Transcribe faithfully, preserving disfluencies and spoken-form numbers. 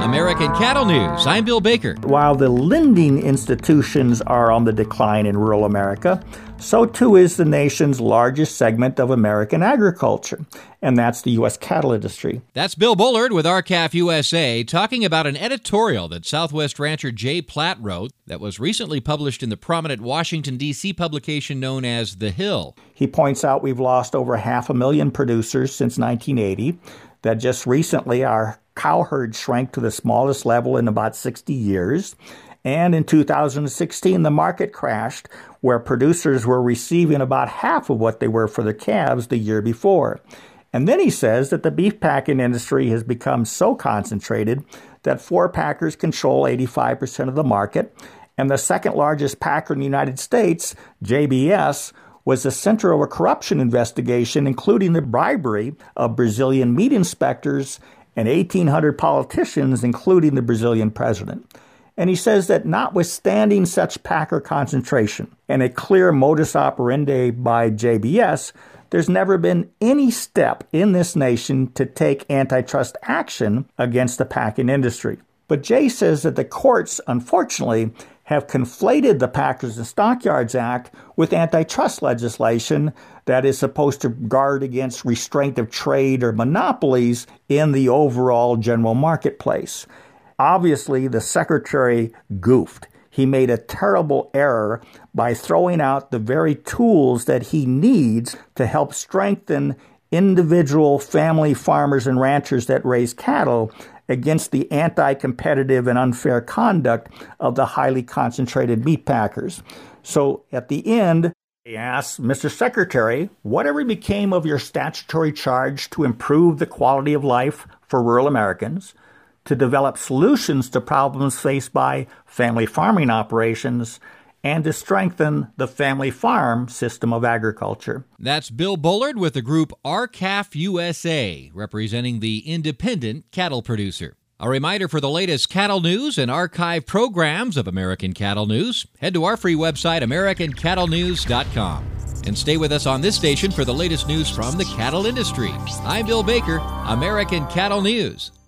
American Cattle News. I'm Bill Baker. While the lending institutions are on the decline in rural America, so too is the nation's largest segment of American agriculture, and that's the U S cattle industry. That's Bill Bullard with R C A F U S A talking about an editorial that Southwest rancher Jay Platt wrote that was recently published in the prominent Washington, D C publication known as The Hill. He points out we've lost over half a million producers since nineteen eighty, that just recently our cow herd shrank to the smallest level in about sixty years. And in two thousand sixteen, the market crashed, where producers were receiving about half of what they were for their calves the year before. And then he says that the beef packing industry has become so concentrated that four packers control eighty-five percent of the market. And the second largest packer in the United States, J B S, was the center of a corruption investigation, including the bribery of Brazilian meat inspectors and eighteen hundred politicians, including the Brazilian president. And he says that notwithstanding such packer concentration and a clear modus operandi by J B S, there's never been any step in this nation to take antitrust action against the packing industry. But Jay says that the courts, unfortunately, have conflated the Packers and Stockyards Act with antitrust legislation that is supposed to guard against restraint of trade or monopolies in the overall general marketplace. Obviously, the secretary goofed. He made a terrible error by throwing out the very tools that he needs to help strengthen individual family farmers and ranchers that raise cattle against the anti-competitive and unfair conduct of the highly concentrated meat packers. So at the end, he asked, Mister Secretary, whatever became of your statutory charge to improve the quality of life for rural Americans, to develop solutions to problems faced by family farming operations, and to strengthen the family farm system of agriculture? That's Bill Bullard with the group R C A F U S A, representing the independent cattle producer. A reminder for the latest cattle news and archive programs of American Cattle News, head to our free website, American Cattle News dot com. And stay with us on this station for the latest news from the cattle industry. I'm Bill Baker, American Cattle News.